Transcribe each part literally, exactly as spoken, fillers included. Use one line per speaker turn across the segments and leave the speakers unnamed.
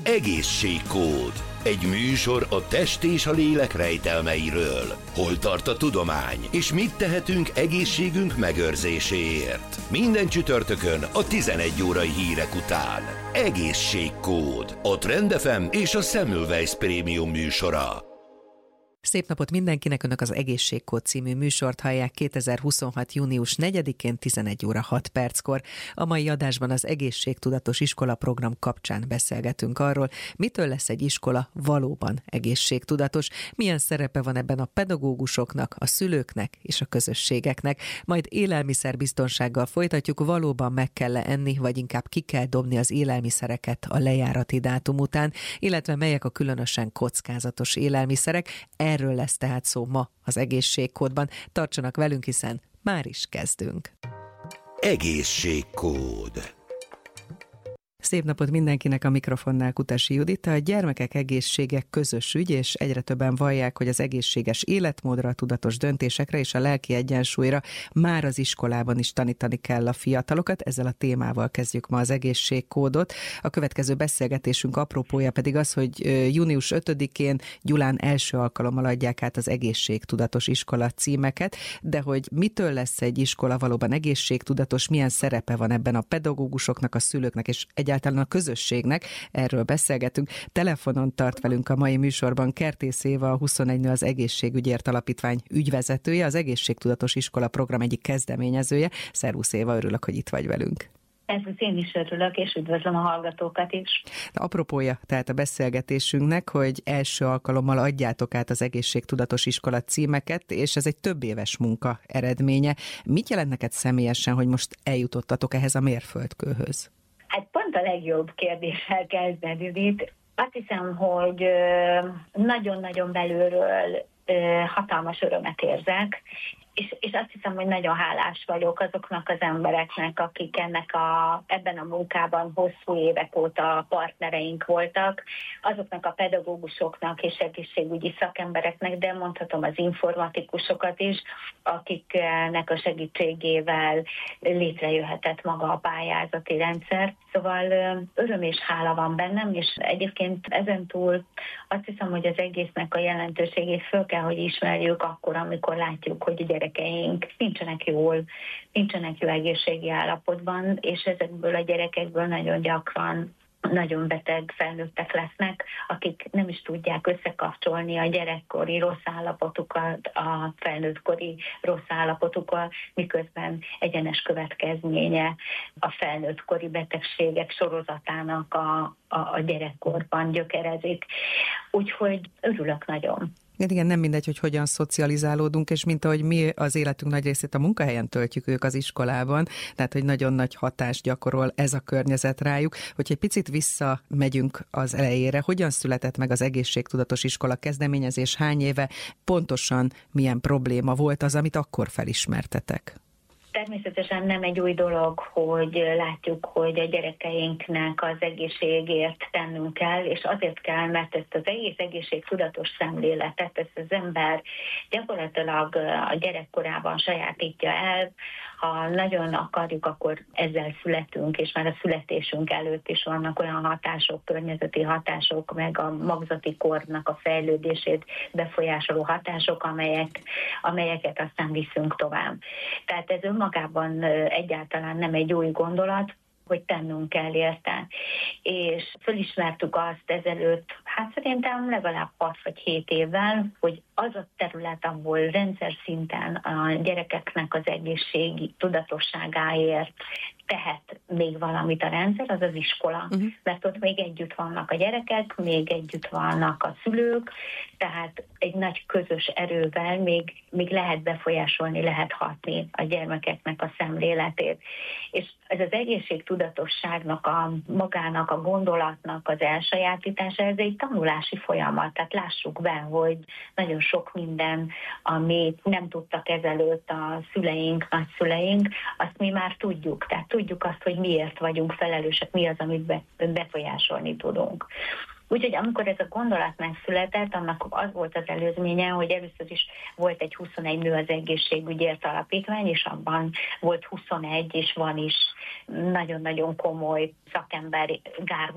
Egészségkód. Egy műsor a test és a lélek rejtelmeiről. Hol tart a tudomány, és mit tehetünk egészségünk megőrzéséért. Minden csütörtökön a tizenegy órai hírek után. Egészségkód. A Trend ef em és a Semmelweis Prémium műsora.
Szép napot mindenkinek, önök az Egészségkód című műsort hallják kétezer-huszonhat. június negyedikén tizenegy óra hat perckor. A mai adásban az Egészségtudatos Iskola program kapcsán beszélgetünk arról, mitől lesz egy iskola valóban egészségtudatos, milyen szerepe van ebben a pedagógusoknak, a szülőknek és a közösségeknek. Majd élelmiszerbiztonsággal folytatjuk, valóban meg kell enni, vagy inkább ki kell dobni az élelmiszereket a lejárati dátum után, illetve melyek a különösen kockázatos élelmiszerek. Erről lesz tehát szó ma az Egészségkódban. Tartsanak velünk, hiszen már is kezdünk.
Egészségkód.
Szép napot mindenkinek, a mikrofonnál Kutasi Judit. A gyermekek egészsége közös ügy, és egyre többen vallják, hogy az egészséges életmódra, a tudatos döntésekre és a lelki egyensúlyra már az iskolában is tanítani kell a fiatalokat. Ezzel a témával kezdjük ma az Egészségkódot. A következő beszélgetésünk apropója pedig az, hogy június ötödikén Gyulán első alkalommal adják át az Egészségtudatos Iskola címeket, de hogy mitől lesz egy iskola valóban egészségtudatos, milyen szerepe van ebben a pedagógusoknak, a szülőknek és egyáltalán a közösségnek, erről beszélgetünk. Telefonon tart velünk a mai műsorban Kertész Éva, a huszonegy nő az Egészségügyért Alapítvány ügyvezetője, az Egészségtudatos Iskola program egyik kezdeményezője. Szervusz Éva, örülök, hogy itt vagy velünk.
Szervusz, én is örülök, és üdvözlöm a hallgatókat is.
De apropója tehát a beszélgetésünknek, hogy első alkalommal adjátok át az Egészségtudatos Iskola címeket, és ez egy több éves munka eredménye. Mit jelent neked személyesen, hogy most eljutottatok ehhez a mérföldkőhöz?
Hát pont a legjobb kérdéssel kezded, Judit. Azt hiszem, hogy nagyon-nagyon belülről hatalmas örömet érzek, és, és azt hiszem, hogy nagyon hálás vagyok azoknak az embereknek, akik ennek a, ebben a munkában hosszú évek óta partnereink voltak, azoknak a pedagógusoknak és egészségügyi szakembereknek, de mondhatom az informatikusokat is, akiknek a segítségével létrejöhetett maga a pályázati rendszer. Szóval öröm és hála van bennem, és egyébként ezentúl azt hiszem, hogy az egésznek a jelentőségét föl kell, hogy ismerjük akkor, amikor látjuk, hogy a gyerekeink nincsenek jól, nincsenek jó egészségi állapotban, és ezekből a gyerekekből nagyon gyakran nagyon beteg felnőttek lesznek, akik nem is tudják összekapcsolni a gyerekkori rossz állapotukat a felnőttkori rossz állapotukkal, miközben egyenes következménye a felnőttkori betegségek sorozatának a, a, a gyerekkorban gyökerezik. Úgyhogy örülök nagyon.
Igen, igen, nem mindegy, hogy hogyan szocializálódunk, és mint ahogy mi az életünk nagy részét a munkahelyen töltjük, ők az iskolában, tehát hogy nagyon nagy hatást gyakorol ez a környezet rájuk. Hogyha egy picit visszamegyünk az elejére, hogyan született meg az Egészségtudatos Iskola kezdeményezés, hány éve, pontosan milyen probléma volt az, amit akkor felismertetek?
Természetesen nem egy új dolog, hogy látjuk, hogy a gyerekeinknek az egészségért tennünk kell, és azért kell, mert ezt az egész egészségtudatos szemléletet, ezt az ember gyakorlatilag a gyerekkorában sajátítja el. Ha nagyon akarjuk, akkor ezzel születünk, és már a születésünk előtt is vannak olyan hatások, környezeti hatások, meg a magzati kornak a fejlődését befolyásoló hatások, amelyek, amelyeket aztán viszünk tovább. Tehát ez önmagában egyáltalán nem egy új gondolat, hogy tennünk kell érte. És fölismertük azt ezelőtt, hát szerintem legalább hat vagy hét évvel, hogy az a terület, ahol rendszer szinten a gyerekeknek az egészségi tudatosságáért tehet még valamit a rendszer, az az iskola. Uh-huh. Mert ott még együtt vannak a gyerekek, még együtt vannak a szülők, tehát egy nagy közös erővel még, még lehet befolyásolni, lehet hatni a gyermekeknek a szemléletét. És ez az egészségtudatosságnak, a magának, a gondolatnak az elsajátítása, ez egy tanulási folyamat. Tehát lássuk be, hogy nagyon sok minden, amit nem tudtak ezelőtt a szüleink, nagyszüleink, azt mi már tudjuk. Tehát tudjuk azt, hogy miért vagyunk felelősek, mi az, amit be, befolyásolni tudunk. Úgyhogy amikor ez a gondolat megszületett, annak az volt az előzménye, hogy először is volt egy huszonegy nő az Egészségügyért Alapítvány, és abban volt huszonegy, és van is nagyon-nagyon komoly szakember gárda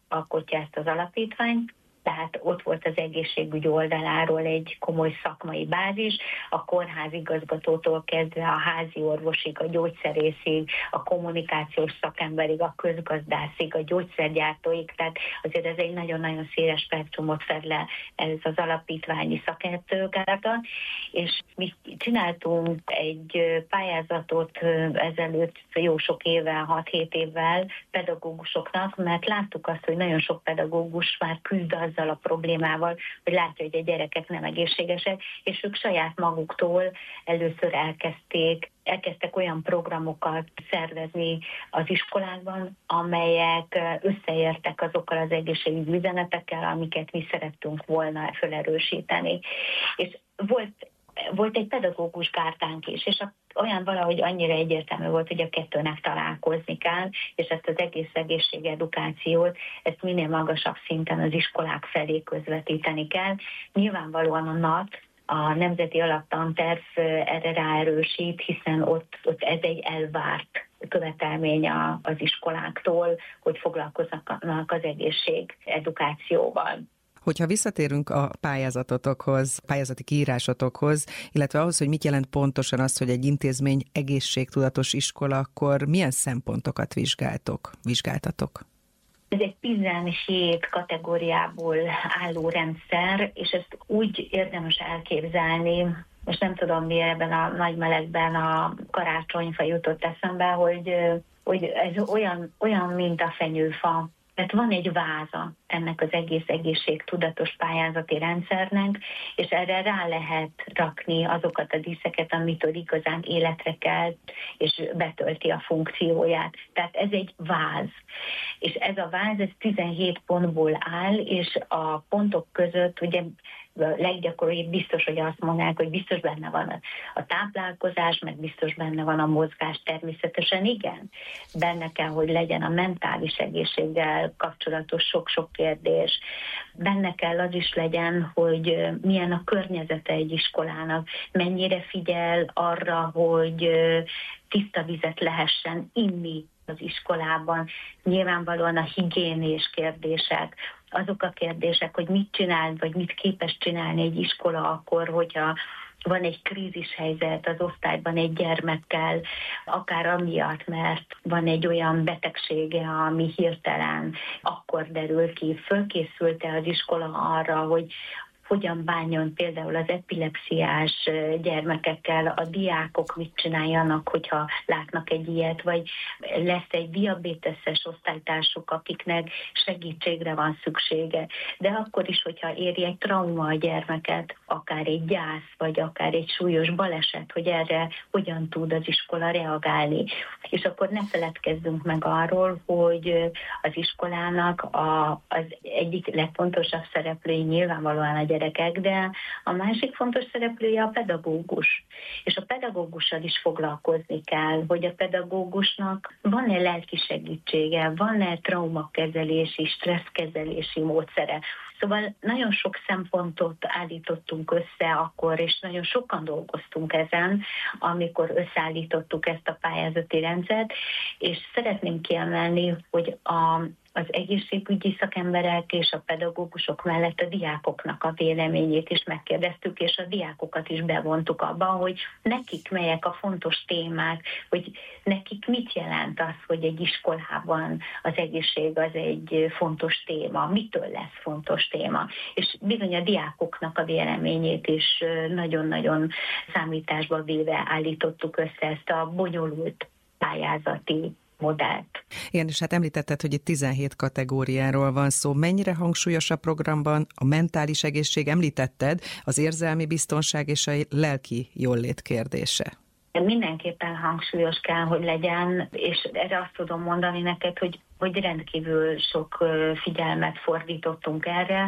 alkotja ezt az alapítványt, tehát ott volt az egészségügy oldaláról egy komoly szakmai bázis, a kórház igazgatótól kezdve a házi orvosig, a gyógyszerészig, a kommunikációs szakemberig, a közgazdászig, a gyógyszergyártóig, tehát azért ez egy nagyon-nagyon széles spektrumot fed le ez az alapítványi szakértők által, és mi csináltunk egy pályázatot ezelőtt jó sok évvel, hat-hét évvel pedagógusoknak, mert láttuk azt, hogy nagyon sok pedagógus már küzd azzal a problémával, hogy látja, hogy a gyerekek nem egészségesek, és ők saját maguktól először elkezdték, elkezdtek olyan programokat szervezni az iskolákban, amelyek összeértek azokkal az egészségügyi üzenetekkel, amiket mi szerettünk volna felerősíteni. És volt Volt egy pedagógus kártánk is, és a, olyan valahogy annyira egyértelmű volt, hogy a kettőnek találkozni kell, és ezt az egész egészségedukációt, ezt minél magasabb szinten az iskolák felé közvetíteni kell. Nyilvánvalóan a NAT, a Nemzeti Alaptanterv erre ráerősít, hiszen ott, ott ez egy elvárt követelmény az iskoláktól, hogy foglalkoznak az egészségedukációval.
Hogyha visszatérünk a pályázatotokhoz, pályázati kiírásotokhoz, illetve ahhoz, hogy mit jelent pontosan az, hogy egy intézmény egészségtudatos iskola, akkor milyen szempontokat vizsgáltok, vizsgáltatok?
Ez egy tizenhét kategóriából álló rendszer, és ezt úgy érdemes elképzelni, most nem tudom, mi ebben a nagy melegben a karácsonyfa jutott eszembe, hogy, hogy ez olyan, olyan, mint a fenyőfa. Tehát van egy váza ennek az egész egészségtudatos pályázati rendszernek, és erre rá lehet rakni azokat a díszeket, amitől igazán életre kelt, és betölti a funkcióját. Tehát ez egy váz. És ez a váz, ez tizenhét pontból áll, és a pontok között ugye leggyakoribb biztos, hogy azt mondják, hogy biztos benne van a, a táplálkozás, meg biztos benne van a mozgás, természetesen igen. Benne kell, hogy legyen a mentális egészséggel kapcsolatos sok-sok kérdés. Benne kell az is legyen, hogy milyen a környezete egy iskolának, mennyire figyel arra, hogy tiszta vizet lehessen inni az iskolában. Nyilvánvalóan a higiénés kérdések, azok a kérdések, hogy mit csinál, vagy mit képes csinálni egy iskola akkor, hogyha van egy krízishelyzet az osztályban egy gyermekkel, akár amiatt, mert van egy olyan betegsége, ami hirtelen akkor derül ki. Fölkészült-e az iskola arra, hogy hogyan bánjon például az epilepsziás gyermekekkel, a diákok mit csináljanak, hogyha látnak egy ilyet, vagy lesz egy diabéteses osztálytársuk, akiknek segítségre van szüksége. De akkor is, hogyha éri egy trauma a gyermeket, akár egy gyász, vagy akár egy súlyos baleset, hogy erre hogyan tud az iskola reagálni. És akkor ne feledkezzünk meg arról, hogy az iskolának a, az egyik legfontosabb szereplői nyilvánvalóan a gyerekek, de a másik fontos szereplője a pedagógus. És a pedagógussal is foglalkozni kell, hogy a pedagógusnak van-e lelki segítsége, van-e traumakezelési, stresszkezelési módszere. Szóval nagyon sok szempontot állítottunk össze akkor, és nagyon sokan dolgoztunk ezen, amikor összeállítottuk ezt a pályázati rendszert, és szeretném kiemelni, hogy a az egészségügyi szakemberek és a pedagógusok mellett a diákoknak a véleményét is megkérdeztük, és a diákokat is bevontuk abba, hogy nekik melyek a fontos témák, hogy nekik mit jelent az, hogy egy iskolában az egészség az egy fontos téma, mitől lesz fontos téma. És bizony a diákoknak a véleményét is nagyon-nagyon számításba véve állítottuk össze ezt a bonyolult pályázati modellt.
Igen, és hát említetted, hogy itt tizenhét kategóriáról van szó. Mennyire hangsúlyos a programban a mentális egészség? Említetted az érzelmi biztonság és a lelki jólét kérdése.
Mindenképpen hangsúlyos kell, hogy legyen, és erre azt tudom mondani neked, hogy, hogy rendkívül sok figyelmet fordítottunk erre,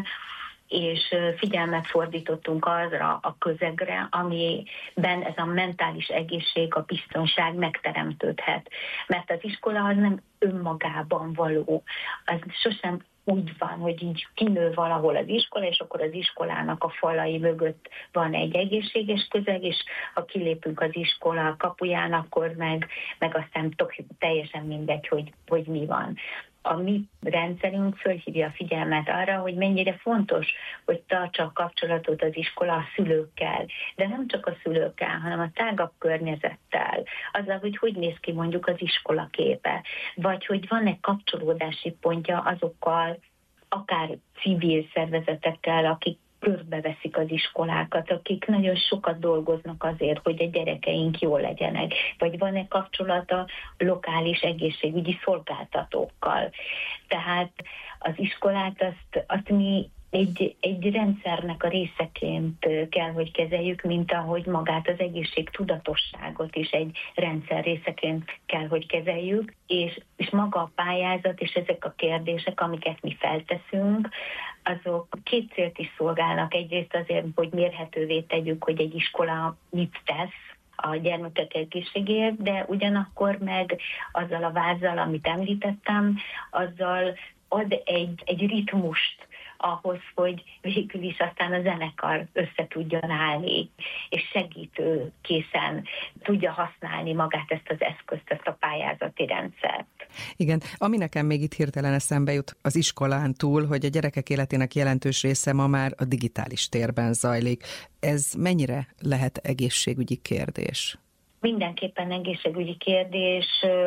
és figyelmet fordítottunk arra a közegre, amiben ez a mentális egészség, a biztonság megteremtődhet. Mert az iskola az nem önmagában való. Az sosem úgy van, hogy így kinő valahol az iskola, és akkor az iskolának a falai mögött van egy egészséges közeg, és ha kilépünk az iskola kapuján, akkor meg, meg aztán teljesen mindegy, hogy, hogy mi van. a mi rendszerünk fölhívja a figyelmet arra, hogy mennyire fontos, hogy tartsa a kapcsolatot az iskola a szülőkkel, de nem csak a szülőkkel, hanem a tágabb környezettel, azzal, hogy hogy néz ki mondjuk az iskola képe, vagy hogy van-e kapcsolódási pontja azokkal, akár civil szervezetekkel, akik körbeveszik az iskolákat, akik nagyon sokat dolgoznak azért, hogy a gyerekeink jól legyenek, vagy van-e kapcsolata lokális egészségügyi szolgáltatókkal. Tehát az iskolát azt, azt mi egy, egy rendszernek a részeként kell, hogy kezeljük, mint ahogy magát az egészségtudatosságot is egy rendszer részeként kell, hogy kezeljük, és, és maga a pályázat és ezek a kérdések, amiket mi felteszünk, azok két célt is szolgálnak. Egyrészt azért, hogy mérhetővé tegyük, hogy egy iskola mit tesz a gyermekek egészségéért, de ugyanakkor meg azzal a vázzal, amit említettem, azzal ad egy, egy ritmust ahhoz, hogy végül is aztán a zenekar össze tudjon állni, és segítő készen tudja használni magát ezt az eszközt, ezt a pályázati rendszert.
Igen, ami nekem még itt hirtelen eszembe jut az iskolán túl, hogy a gyerekek életének jelentős része ma már a digitális térben zajlik. Ez mennyire lehet egészségügyi kérdés?
Mindenképpen egészségügyi kérdés.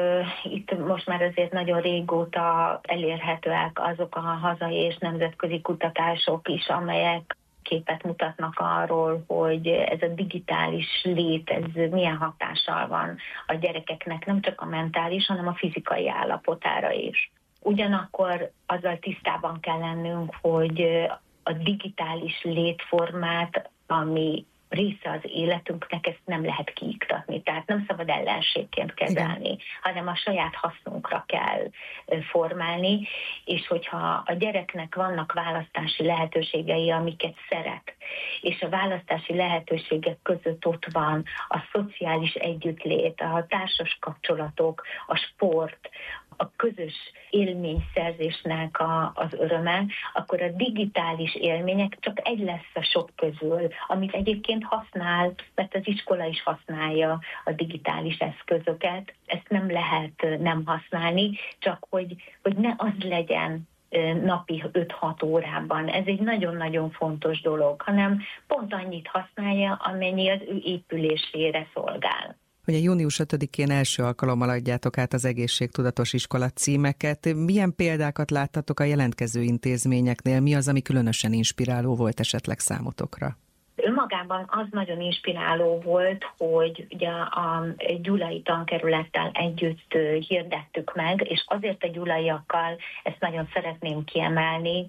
Itt most már azért nagyon régóta elérhetőek azok a hazai és nemzetközi kutatások is, amelyek képet mutatnak arról, hogy ez a digitális lét, ez milyen hatással van a gyerekeknek, nem csak a mentális, hanem a fizikai állapotára is. Ugyanakkor azzal tisztában kell lennünk, hogy a digitális létformát, ami része az életünknek, ezt nem lehet kiiktatni. Tehát nem szabad ellenségként kezelni, igen, hanem a saját hasznunkra kell formálni, és hogyha a gyereknek vannak választási lehetőségei, amiket szeret, és a választási lehetőségek között ott van a szociális együttlét, a társas kapcsolatok, a sport, a közös élményszerzésnek a, az öröme, akkor a digitális élmények csak egy lesz a sok közül, amit egyébként használ, mert az iskola is használja a digitális eszközöket. Ezt nem lehet nem használni, csak hogy, hogy ne az legyen napi öt-hat órában. Ez egy nagyon-nagyon fontos dolog, hanem pont annyit használja, amennyi az ő épülésére szolgál.
Ugye június ötödikén első alkalommal adjátok át az egészségtudatos iskola címeket. Milyen példákat láttatok a jelentkező intézményeknél? Mi az, ami különösen inspiráló volt esetleg számotokra?
Önmagában az nagyon inspiráló volt, hogy ugye a gyulai tankerülettel együtt hirdettük meg, és azért a gyulaiakkal ezt nagyon szeretném kiemelni,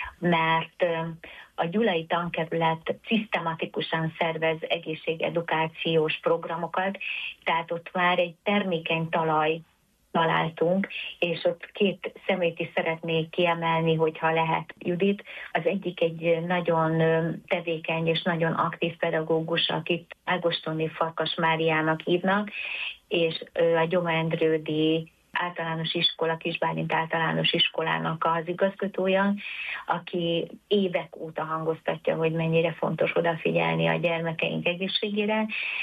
mert a gyulai tankerület szisztematikusan szervez egészségedukációs programokat, tehát ott már egy termékeny talaj találtunk, és ott két szemét is szeretnék kiemelni, hogyha lehet, Judit. Az egyik egy nagyon tevékeny és nagyon aktív pedagógus, akit Ágostoni Farkas Máriának hívnak, és a Gyoma Endrődi általános iskola, Kisbálint általános iskolának az igazgatója, aki évek óta hangoztatja, hogy mennyire fontos odafigyelni a gyermekeink egészségére,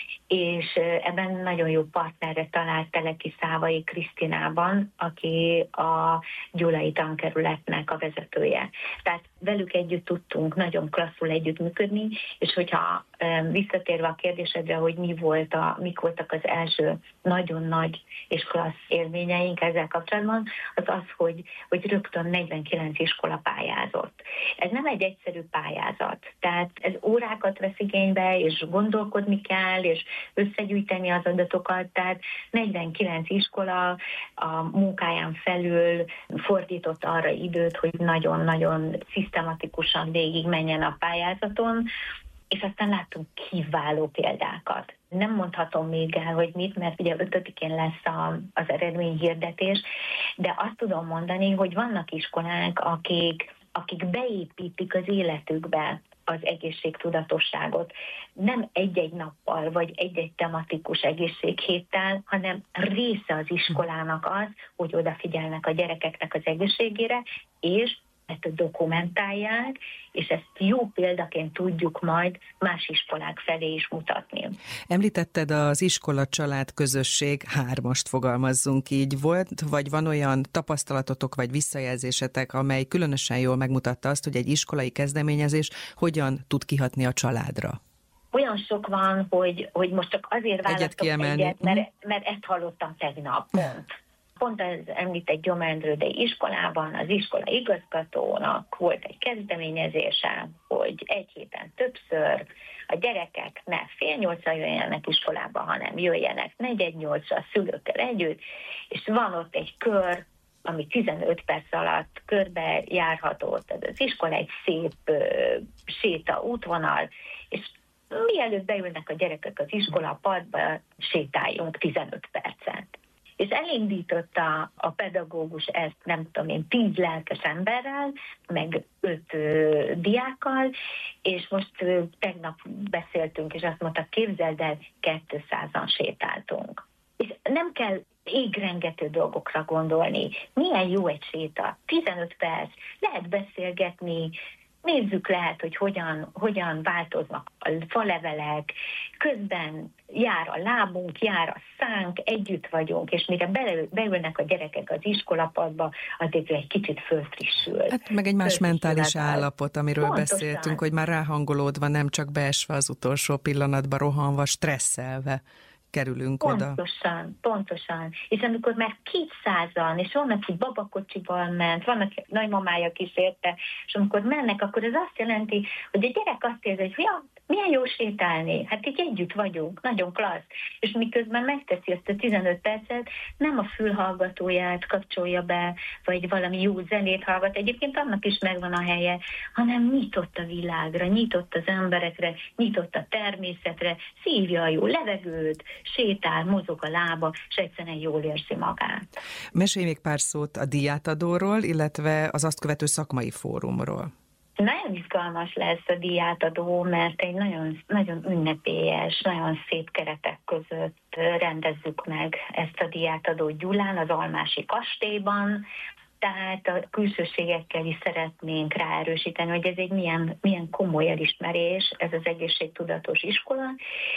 és ebben nagyon jó partnerre talált Teleki Szávai Krisztinában, aki a gyulai tankerületnek a vezetője. Tehát velük együtt tudtunk nagyon klasszul együttműködni, és hogyha visszatérve a kérdésedre, hogy mi volt a, mik voltak az első nagyon nagy és klassz élményeink ezzel kapcsolatban, az az, hogy, hogy rögtön negyvenkilenc iskola pályázott. Ez nem egy egyszerű pályázat, tehát ez órákat vesz igénybe, és gondolkodni kell, és összegyűjteni az adatokat, tehát negyvenkilenc iskola a munkáján felül fordított arra időt, hogy nagyon-nagyon szisztematikusan végig menjen a pályázaton, és aztán láttunk kiváló példákat. Nem mondhatom még el, hogy mit, mert ugye ötödikén lesz a, az eredményhirdetés, de azt tudom mondani, hogy vannak iskolák, akik, akik beépítik az életükbe az egészségtudatosságot. Nem egy-egy nappal, vagy egy-egy tematikus egészséghéttel, hanem része az iskolának az, hogy odafigyelnek a gyerekeknek az egészségére, és ezt dokumentálják, és ezt jó példaként tudjuk majd más iskolák felé is mutatni.
Említetted az iskola-család közösség, hármast fogalmazzunk így. Volt, vagy van olyan tapasztalatotok, vagy visszajelzésetek, amely különösen jól megmutatta azt, hogy egy iskolai kezdeményezés hogyan tud kihatni a családra?
Olyan sok van, hogy, hogy most csak azért választok egyet, egyet mert, mert ezt hallottam tegnap pont. Pont az említett Gyomendrődei iskolában az iskola igazgatónak volt egy kezdeményezése, hogy egy héten többször a gyerekek ne fél nyolcra jöjjenek iskolába, hanem jöjjenek negyed nyolcra a szülőkkel együtt, és van ott egy kör, ami tizenöt perc alatt körbe járható, tehát az iskola egy szép uh, séta útvonal, és mielőtt beülnek a gyerekek az iskola padba, sétáljunk tizenöt percet. És elindította a pedagógus ezt, nem tudom én, tíz lelkes emberrel, meg öt ö, diákkal, és most ö, tegnap beszéltünk, és azt mondta, képzeld el, kétszázan sétáltunk. És nem kell égrengető dolgokra gondolni. Milyen jó egy séta, tizenöt perc, lehet beszélgetni, nézzük lehet, hogy hogyan, hogyan változnak a falevelek, közben jár a lábunk, jár a szánk, együtt vagyunk, és mire beülnek a gyerekek az iskolapadba, addig egy kicsit fölfrissül.
Hát meg egy más mentális
állapot,
állapot, amiről pontosan beszéltünk, hogy már ráhangolódva, nem csak beesve az utolsó pillanatba, rohanva, stresszelve kerülünk
pontosan,
oda.
Pontosan, pontosan. És amikor már kétszázan, és vannak, hogy babakocsival ment, vannak nagymamája kísérte, és amikor mennek, akkor ez azt jelenti, hogy a gyerek azt érzi, hogy ja, milyen jó sétálni, hát így együtt vagyunk, nagyon klassz. És miközben megteszi azt a tizenöt percet, nem a fülhallgatóját kapcsolja be, vagy valami jó zenét hallgat, egyébként annak is megvan a helye, hanem nyitott a világra, nyitott az emberekre, nyitott a természetre, szívja a jó levegőt, sétál, mozog a lába, és egyszerűen jól érzi magát.
Mesélj még pár szót a díjátadóról, illetve az azt követő szakmai fórumról.
Nagyon izgalmas lesz a díjátadó, mert egy nagyon, nagyon ünnepélyes, nagyon szép keretek között rendezzük meg ezt a díjátadót Gyulán, az Almási kastélyban, tehát a külsőségekkel is szeretnénk ráerősíteni, hogy ez egy milyen, milyen komoly elismerés, ez az egészségtudatos iskola,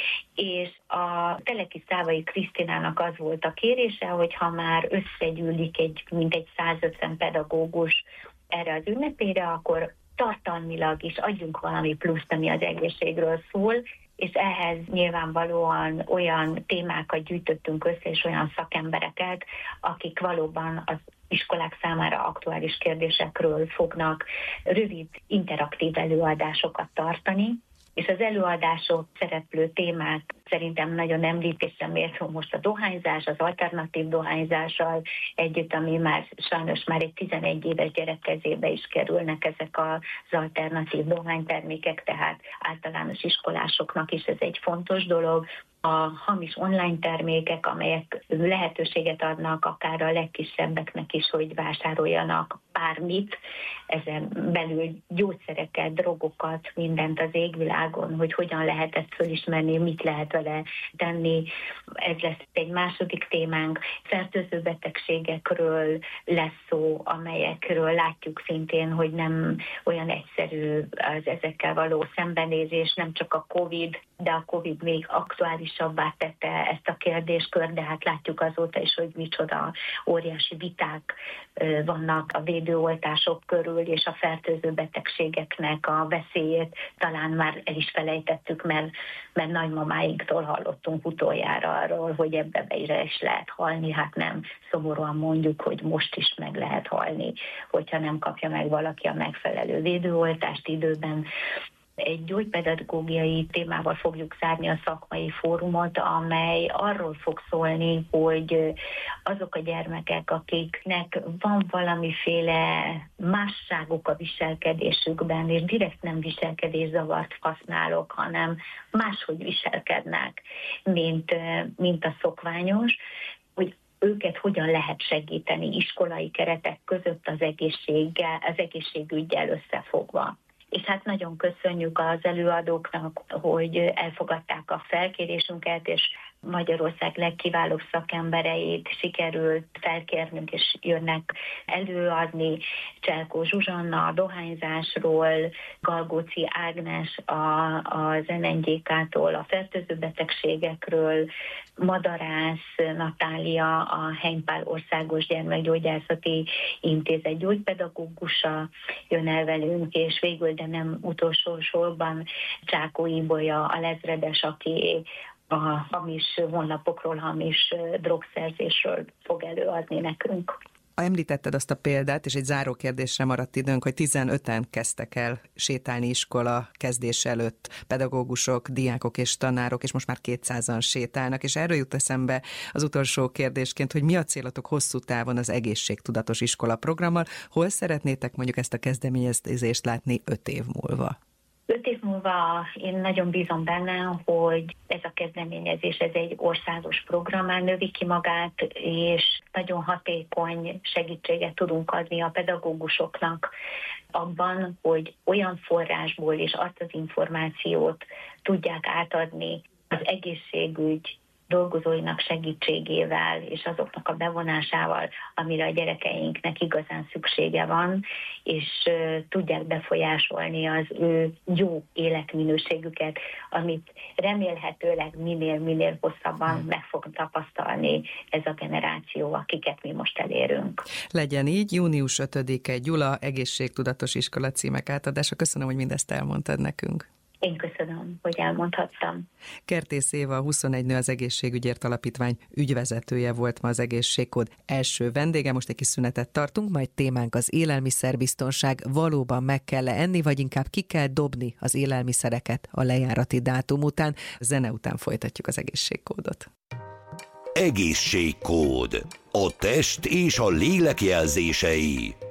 és a Teleki Szávai Krisztinának az volt a kérése, hogy ha már összegyűlik egy mintegy százötven pedagógus erre az ünnepére, akkor tartalmilag is adjunk valami pluszt, ami az egészségről szól, és ehhez nyilvánvalóan olyan témákat gyűjtöttünk össze, és olyan szakembereket, akik valóban az iskolák számára aktuális kérdésekről fognak rövid, interaktív előadásokat tartani, és az előadások szereplő témák szerintem nagyon említésre méltó most a dohányzás, az alternatív dohányzással együtt, ami már sajnos már egy tizenegy éves gyerek kezébe is kerülnek ezek az alternatív dohánytermékek, tehát általános iskolásoknak is ez egy fontos dolog. A hamis online termékek, amelyek lehetőséget adnak akár a legkisebbeknek is, hogy vásároljanak bármit, ezen belül gyógyszereket, drogokat, mindent az égvilágon, hogy hogyan lehet ezt fölismerni, mit lehet vele tenni. Ez lesz egy második témánk. Fertőző betegségekről lesz szó, amelyekről látjuk szintén, hogy nem olyan egyszerű az ezekkel való szembenézés, nem csak a Covid, de a Covid még aktuálisabbá tette ezt a kérdéskört, de hát látjuk azóta is, hogy micsoda óriási viták vannak a védőoltások körül, és a fertőző betegségeknek a veszélyét talán már el is felejtettük, mert, mert nagymamáinktól hallottunk utoljára arról, hogy ebbe be is lehet halni, hát nem, szomorúan mondjuk, hogy most is meg lehet halni, hogyha nem kapja meg valaki a megfelelő védőoltást időben. Egy gyógypedagógiai témával fogjuk zárni a szakmai fórumot, amely arról fog szólni, hogy azok a gyermekek, akiknek van valamiféle másságuk a viselkedésükben, és direkt nem viselkedészavart használok, hanem máshogy viselkednek, mint, mint a szokványos, hogy őket hogyan lehet segíteni iskolai keretek között az egészséggel, az egészségüggyel összefogva. És hát nagyon köszönjük az előadóknak, hogy elfogadták a felkérésünket, és Magyarország legkiválóbb szakembereit sikerült felkérnünk, és jönnek előadni. Cselkó Zsuzsanna a dohányzásról, Galgóci Ágnes a, az en en gé ká-tól a fertőző betegségekről, Madarász Natália a Heimpál Országos Gyermekgyógyászati Intézet gyógypedagógusa jön el velünk, és végül, de nem utolsó sorban Csákó Ibolya a lezredes, aki a hamis honlapokról, hamis drogszerzésről fog előadni nekünk.
Említetted azt a példát, és egy záró kérdésre maradt időnk, hogy tizenöten kezdtek el sétálni iskola kezdés előtt, pedagógusok, diákok és tanárok, és most már kétszázan sétálnak, és erről jut eszembe az utolsó kérdésként, hogy mi a célotok hosszú távon az egészségtudatos iskola programmal, hol szeretnétek mondjuk ezt a kezdeményezést látni öt év múlva?
Öt év múlva én nagyon bízom benne, hogy ez a kezdeményezés, ez egy országos programmá növi ki magát, és nagyon hatékony segítséget tudunk adni a pedagógusoknak abban, hogy olyan forrásból és azt az információt tudják átadni az egészségügy dolgozóinak segítségével és azoknak a bevonásával, amire a gyerekeinknek igazán szüksége van, és uh, tudják befolyásolni az ő jó életminőségüket, amit remélhetőleg minél-minél hosszabban meg fog tapasztalni ez a generáció, akiket mi most elérünk.
Legyen így, június ötödike Gyula Egészségtudatos Iskola címek átadása. Köszönöm, hogy mindezt elmondtad nekünk.
Én köszönöm, hogy elmondhattam.
Kertész Éva, a huszonegy nő az Egészségügyért Alapítvány ügyvezetője volt ma az Egészségkód első vendége. Most egy kis szünetet tartunk, majd témánk az élelmiszerbiztonság. Valóban meg kell enni, vagy inkább ki kell dobni az élelmiszereket a lejárati dátum után. Zene után folytatjuk az Egészségkódot.
Egészségkód. A test és a lélek jelzései.